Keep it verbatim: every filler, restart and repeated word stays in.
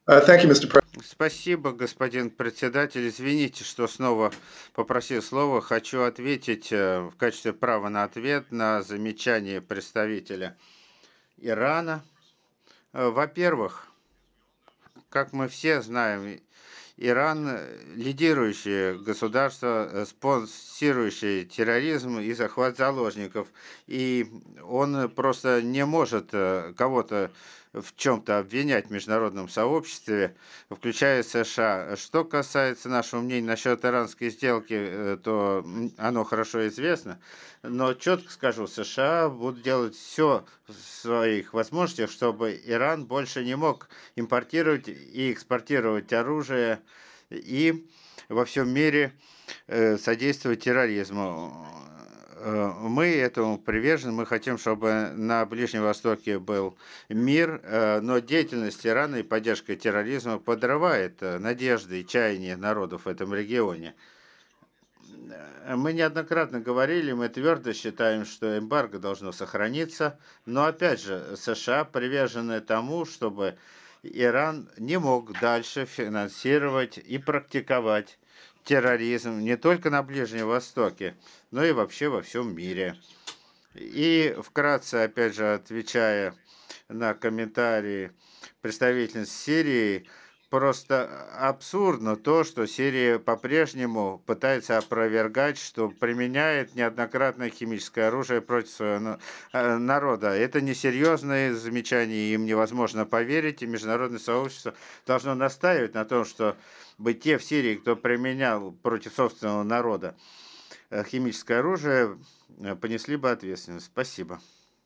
Uh, thank you, mister President. Спасибо, господин председатель. Извините, что снова попросил слова. Хочу ответить э, в качестве права на ответ на замечание представителя Ирана. Э, Во-первых, как мы все знаем, Иран э, лидирующее государство, э, спонсирующее терроризм и захват заложников. И он просто не может э, кого-то в чем-то обвинять в международном сообществе, включая США. Что касается нашего мнения насчет иранской сделки, э, то м, оно хорошо известно. Но четко скажу, США будут делать все в своих возможностях, чтобы Иран больше не мог импортировать и экспортировать оружие и во всем мире э, содействовать терроризму. Э, Мы этому привержены, мы хотим, чтобы на Ближнем Востоке был мир, э, но деятельность Ирана и поддержка терроризма подрывает э, надежды и чаяния народов в этом регионе. Э, Мы неоднократно говорили, мы твердо считаем, что эмбарго должно сохраниться, но опять же, США привержены тому, чтобы Иран не мог дальше финансировать и практиковать терроризм не только на Ближнем Востоке, но и вообще во всем мире. И вкратце, опять же, отвечая на комментарии представительницы Сирии, просто абсурдно то, что Сирия по-прежнему пытается опровергать, что применяет неоднократно химическое оружие против своего на- э, народа. Это несерьезные замечания, им невозможно поверить, и международное сообщество должно настаивать на том, что бы те в Сирии, кто применял против собственного народа э, химическое оружие, э, понесли бы ответственность. Спасибо.